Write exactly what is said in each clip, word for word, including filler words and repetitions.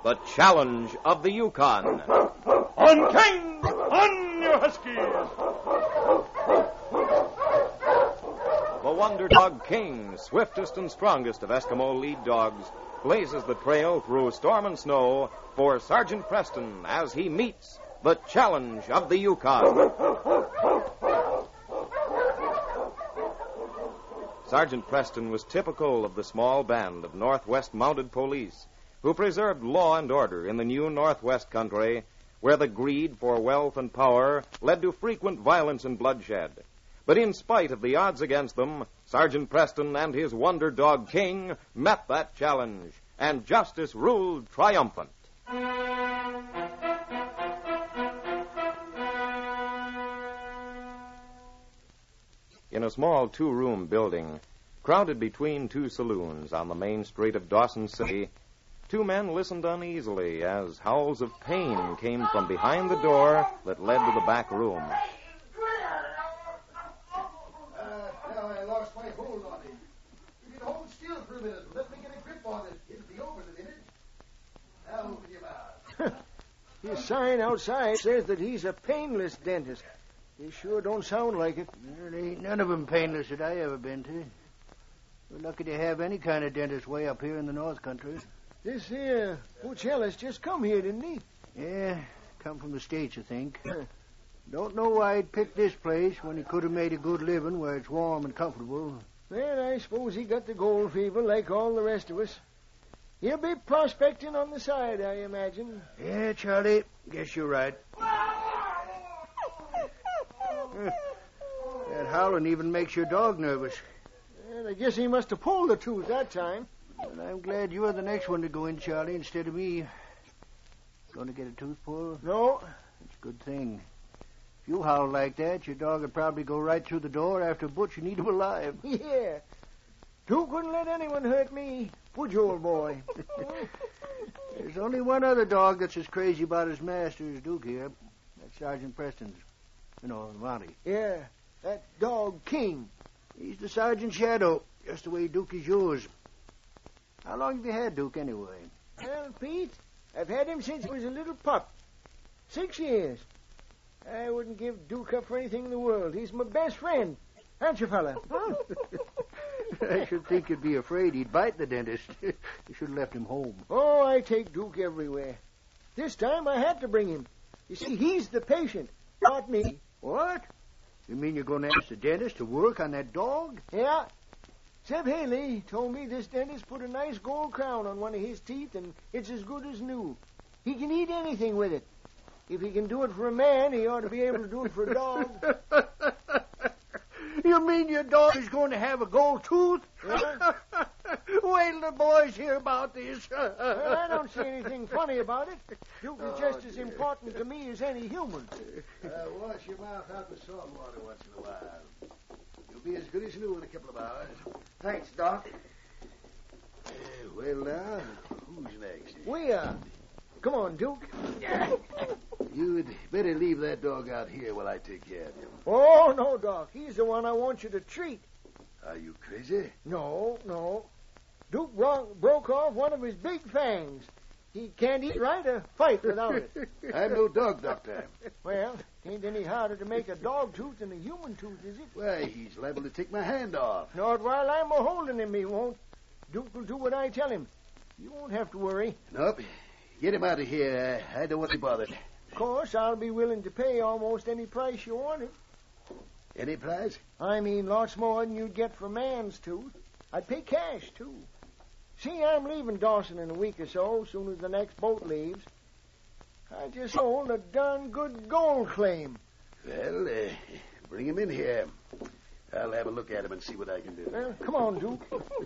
the challenge of the Yukon. On King! On, you Huskies! The Wonder Dog King, swiftest and strongest of Eskimo lead dogs, blazes the trail through storm and snow for Sergeant Preston as he meets the challenge of the Yukon. Sergeant Preston was typical of the small band of Northwest Mounted Police who preserved law and order in the new Northwest country where the greed for wealth and power led to frequent violence and bloodshed. But in spite of the odds against them, Sergeant Preston and his Wonder Dog King met that challenge, and justice ruled triumphant. In a small two-room building, crowded between two saloons on the main street of Dawson City, two men listened uneasily as howls of pain came from behind the door that led to the back room. Uh, now I lost my hold on it. If you'd hold still for a minute and let me get a grip on it, it'd be over in a minute. Now open your mouth. His sign outside says that he's a painless dentist. He sure don't sound like it. There ain't none of 'em painless that I ever been to. We're lucky to have any kind of dentist way up here in the North Country. This here Puchella's just come here, didn't he? Yeah, come from the States, I think. Don't know why he'd picked this place when he could have made a good living where it's warm and comfortable. Well, I suppose he got the gold fever like all the rest of us. He'll be prospecting on the side, I imagine. Yeah, Charlie, guess you're right. That howling even makes your dog nervous. Well, I guess he must have pulled the tooth that time. Well, I'm glad you're the next one to go in, Charlie, instead of me. Going to get a tooth pulled? No. That's a good thing. If you howl like that, your dog would probably go right through the door after Butch and eat him alive. Yeah. Duke wouldn't let anyone hurt me. Would you, old boy? There's only one other dog that's as crazy about his master as Duke here. That's Sergeant Preston's. You know, Monty. Yeah, that dog King. He's the sergeant's shadow, just the way Duke is yours. How long have you had Duke, anyway? Well, Pete, I've had him since he was a little pup. Six years. I wouldn't give Duke up for anything in the world. He's my best friend. Aren't you, fella? Huh? I should think you'd be afraid he'd bite the dentist. You should have left him home. Oh, I take Duke everywhere. This time I had to bring him. You see, he's the patient, not me. What? You mean you're going to ask the dentist to work on that dog? Yeah. Zeb Haley told me this dentist put a nice gold crown on one of his teeth, and it's as good as new. He can eat anything with it. If he can do it for a man, he ought to be able to do it for a dog. You mean your dog is going to have a gold tooth? Yeah. Wait till the boys hear about this. Well, I don't see anything funny about it. Duke is just as important to me as any human. Uh, wash your mouth out with salt water once in a while. You'll be as good as new in a couple of hours. Thanks, Doc. Uh, well, now, who's next? We are. Come on, Duke. You'd better leave that dog out here while I take care of him. Oh, no, Doc. He's the one I want you to treat. Are you crazy? No, no. Duke bro- broke off one of his big fangs. He can't eat right or fight without it. I'm no dog doctor. Well, it ain't any harder to make a dog tooth than a human tooth, is it? Why, he's liable to take my hand off. Not while I'm a-holding him, he won't. Duke will do what I tell him. You won't have to worry. Nope. Get him out of here. I don't want to be bothered. Of course, I'll be willing to pay almost any price you wanted. Any price? I mean, lots more than you'd get for man's tooth. I'd pay cash, too. See, I'm leaving Dawson in a week or so, soon as the next boat leaves. I just sold a darn good gold claim. Well, uh, bring him in here. I'll have a look at him and see what I can do. Well, come on, Duke.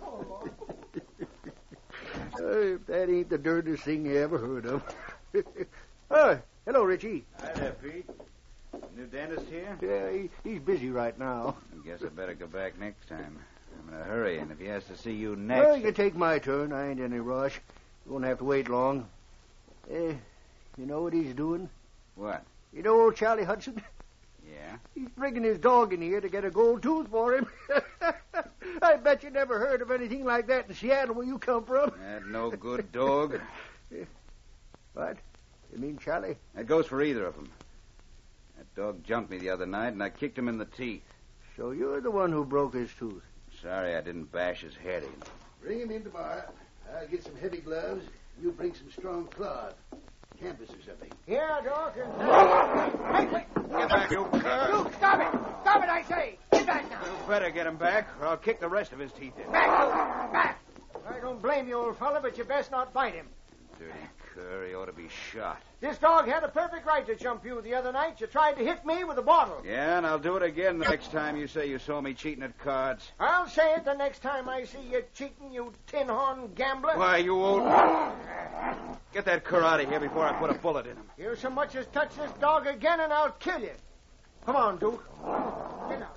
Oh, if that ain't the dirtiest thing you ever heard of. Oh, hello, Richie. Hi there, Pete. New dentist here? Yeah, he, he's busy right now. I guess I better go back next time. I'm in a hurry, and if he has to see you next... Well, you can take my turn. I ain't in any rush. You won't have to wait long. Eh, you know what he's doing? What? You know old Charlie Hudson? Yeah? He's bringing his dog in here to get a gold tooth for him. I bet you never heard of anything like that in Seattle where you come from. That no good dog. What? You mean Charlie? That goes for either of them. That dog jumped me the other night, and I kicked him in the teeth. So you're the one who broke his tooth. Sorry I didn't bash his head in. Bring him in tomorrow. I'll get some heavy gloves. You bring some strong cloth. Canvas or something. Yeah, Doc. And... Hey, wait. Get back, you cur. Luke, stop it. Stop it, I say. Get back now. You better get him back, or I'll kick the rest of his teeth in. Back, Luke. Back. I don't blame you, old fella, but you best not bite him. Dirty cur, he ought to be shot. This dog had a perfect right to jump you the other night. You tried to hit me with a bottle. Yeah, and I'll do it again the next time you say you saw me cheating at cards. I'll say it the next time I see you cheating, you tin-horn gambler. Why, you old... Get that cur out of here before I put a bullet in him. You so much as touch this dog again, and I'll kill you. Come on, Duke. Get out.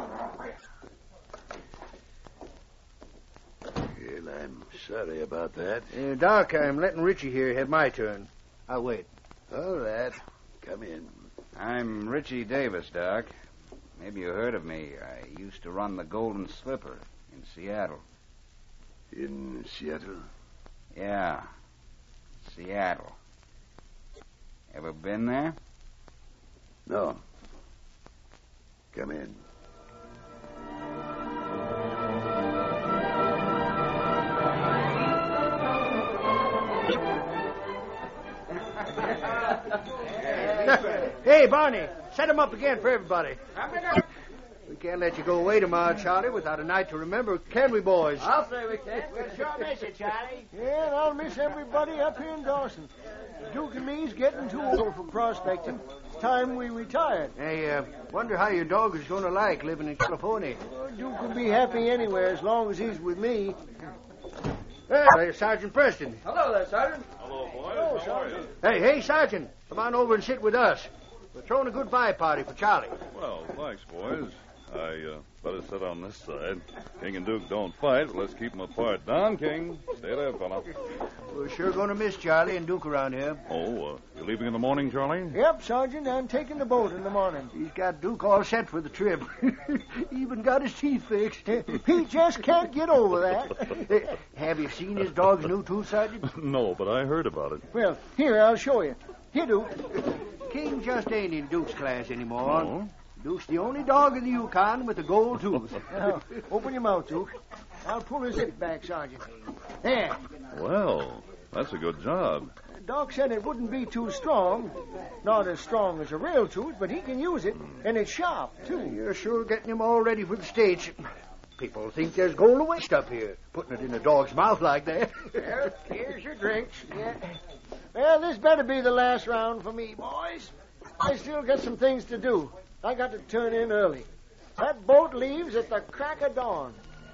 Well, I'm sorry about that. Uh, Doc, I'm letting Richie here have my turn. I'll wait. All right. Come in. I'm Richie Davis, Doc. Maybe you heard of me. I used to run the Golden Slipper in Seattle. In Seattle? Yeah, Seattle. Ever been there? No. Come in. Hey, Barney, set him up again for everybody. We can't let you go away tomorrow, Charlie, without a night to remember, can we, boys? I'll say we can. We'll sure miss you, Charlie. Yeah, and I'll miss everybody up here in Dawson. Duke and me's getting too old for prospecting. It's time we retired. I uh, wonder how your dog is going to like living in California. Well, Duke will be happy anywhere as long as he's with me. Hey, there's Sergeant Preston. Hello there, Sergeant. Hello, boys. Hello, How are you? Sergeant. Hey, hey, Sergeant, come on over and sit with us. We're throwing a goodbye party for Charlie. Well, thanks, boys. I uh, better sit on this side. King and Duke don't fight, but let's keep them apart. Down, King. Stay there, fella. We're sure going to miss Charlie and Duke around here. Oh, uh, you leaving in the morning, Charlie? Yep, Sergeant, I'm taking the boat in the morning. He's got Duke all set for the trip. Even got his teeth fixed. He just can't get over that. Hey, have you seen his dog's new tooth, Sergeant? No, but I heard about it. Well, here, I'll show you. Here, Duke. King just ain't in Duke's class anymore. Oh? Duke's the only dog in the Yukon with a gold tooth. Now, open your mouth, Duke. I'll pull his zip back, Sergeant. There. Well, that's a good job. Doc said it wouldn't be too strong. Not as strong as a real tooth, but he can use it. And it's sharp, too. You're sure getting him all ready for the stage. People think there's gold to waste up here, putting it in a dog's mouth like that. Well, here's your drinks. Yeah. Well, this better be the last round for me, boys. I still got some things to do. I got to turn in early. That boat leaves at the crack of dawn.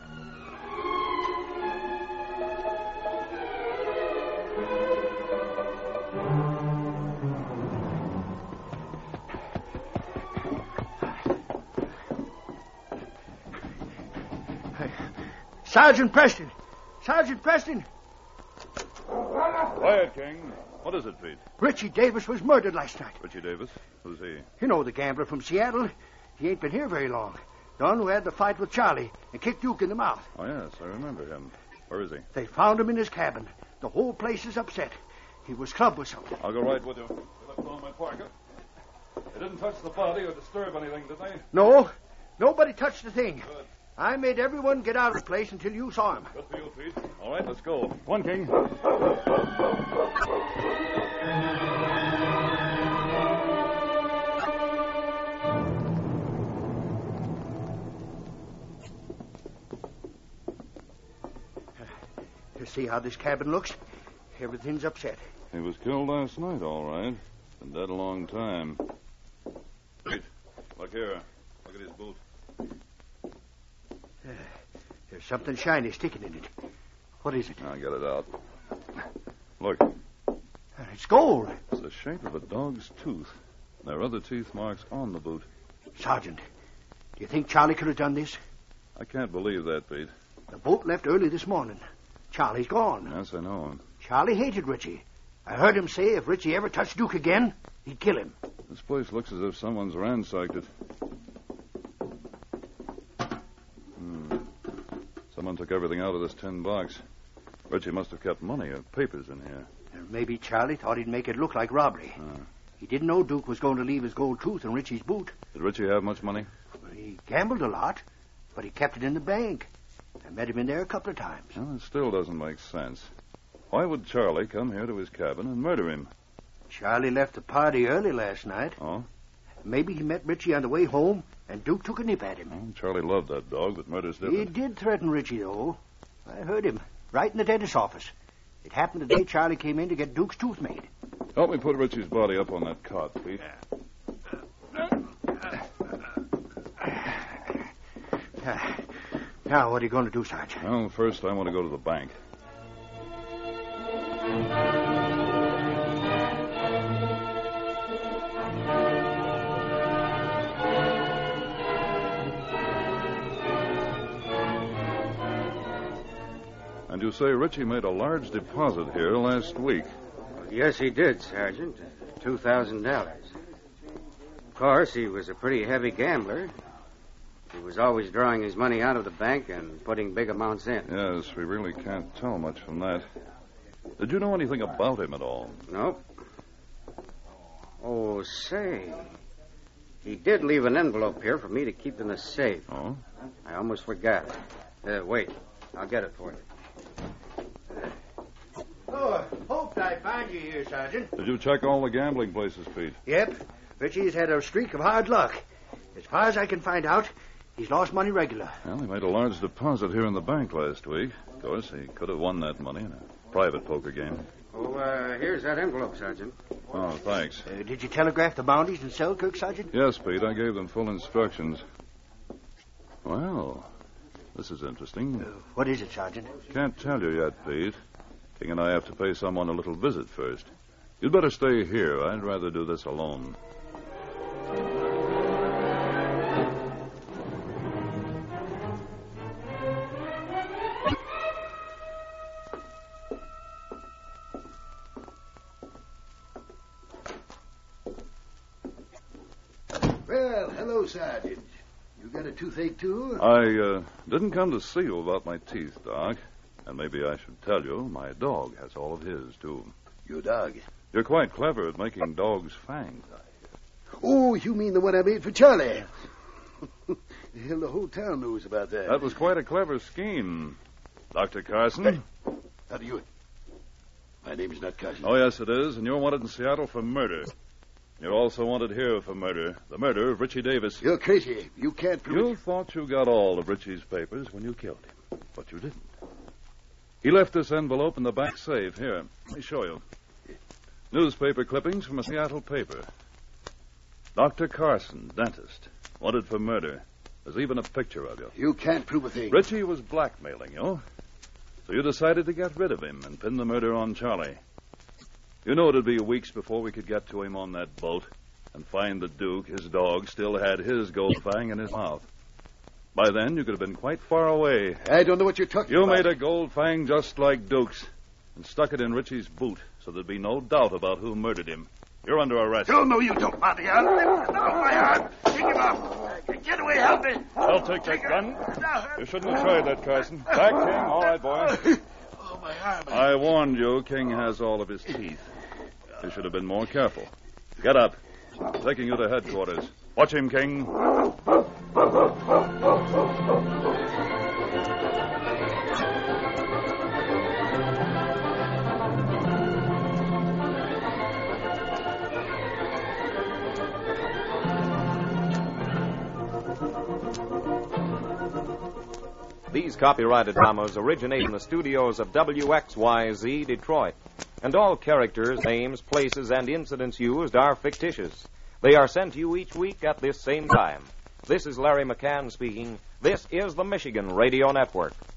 Sergeant Preston! Sergeant Preston! Quiet, King. What is it, Pete? Richie Davis was murdered last night. Richie Davis? Who's he? You know the gambler from Seattle. He ain't been here very long. The one who had the fight with Charlie and kicked Duke in the mouth. Oh, yes, I remember him. Where is he? They found him in his cabin. The whole place is upset. He was clubbed with something. I'll go right with you. You left it on my pocket. They didn't touch the body or disturb anything, did they? No, nobody touched the thing. Good. I made everyone get out of the place until you saw him. Good for you, Pete. All right, let's go. Come on, King. You see how this cabin looks? Everything's upset. He was killed last night, all right. Been dead a long time. Pete, look here. Look at his boot. There's something shiny sticking in it. What is it? I'll get it out. Look, It's gold. it's the shape of a dog's tooth. There are other teeth marks on the boot. Sergeant, do you think Charlie could have done this? I can't believe that, Pete. The boat left early this morning. Charlie's gone. Yes, I know him. Charlie hated Richie. I heard him say if Richie ever touched Duke again, he'd kill him. This place looks as if someone's ransacked it. Hmm. Someone took everything out of this tin box. Richie must have kept money or papers in here. Maybe Charlie thought he'd make it look like robbery. Uh, He didn't know Duke was going to leave his gold tooth in Richie's boot. did Richie have much money? Well, he gambled a lot, but he kept it in the bank. I met him in there a couple of times. Well, it still doesn't make sense. Why would Charlie come here to his cabin and murder him? Charlie left the party early last night. Oh? Maybe he met Richie on the way home, and Duke took a nip at him. Well, Charlie loved that dog, but murder's He different. did threaten Richie, though. I heard him, right in the dentist's office. It happened the day Charlie came in to get Duke's tooth made. Help me put Richie's body up on that cot, Pete. Now, what are you going to do, Sergeant? Well, first I want to go to the bank. And you say Richie made a large deposit here last week. Yes, he did, Sergeant. Two thousand dollars. Of course, he was a pretty heavy gambler. He was always drawing his money out of the bank and putting big amounts in. Yes, we really can't tell much from that. Did you know anything about him at all? Nope. Oh, say. He did leave an envelope here for me to keep in the safe. Oh? I almost forgot. Uh, wait. I'll get it for you. Oh, hoped I'd find you here, Sergeant. Did you check all the gambling places, Pete? Yep. Richie's had a streak of hard luck. As far as I can find out, he's lost money regular. Well, he made a large deposit here in the bank last week. Of course, he could have won that money in a private poker game. Oh, uh, here's that envelope, Sergeant. Oh, thanks. Uh, did you telegraph the bounties in Selkirk, Sergeant? Yes, Pete, I gave them full instructions. Well, this is interesting. Uh, what is it, Sergeant? Can't tell you yet, Pete. King and I have to pay someone a little visit first. You'd better stay here. I'd rather do this alone. Well, hello, Sergeant. You got a toothache, too? I uh, didn't come to see you about my teeth, Doc. And maybe I should tell you, my dog has all of his, too. Your dog? You're quite clever at making dogs' fangs. Oh, you mean the one I made for Charlie? Hell, the whole town knows about that. That was quite a clever scheme, Doctor Carson. Hey, how do you... My name's not Carson. Oh, yes, it is, and you're wanted in Seattle for murder. You're also wanted here for murder. The murder of Richie Davis. You're crazy. You can't prove You it. thought you got all of Richie's papers when you killed him, but you didn't. He left this envelope in the back safe. Here, let me show you. Newspaper clippings from a Seattle paper. Doctor Carson, dentist, wanted for murder. There's even a picture of you. You can't prove a thing. Richie was blackmailing you, so you decided to get rid of him and pin the murder on Charlie. You know it'd be weeks before we could get to him on that boat and find the Duke, his dog, still had his gold fang in his mouth. By then, you could have been quite far away. I don't know what you're talking You about. made a gold fang just like Duke's and stuck it in Richie's boot so there'd be no doubt about who murdered him. You're under arrest. Oh, no, you don't, Bodyguard. No, my arm. Take him off. Get away, help me. I'll take that gun. You shouldn't have tried that, Carson. Back, King. All right, boy. Oh, my arm. I warned you, King has all of his teeth. You should have been more careful. Get up. I'm taking you to headquarters. Watch him, King. These copyrighted dramas originate in the studios of W X Y Z Detroit, and all characters, names, places, and incidents used are fictitious. They are sent to you each week at this same time. This is Larry McCann speaking. This is the Michigan Radio Network.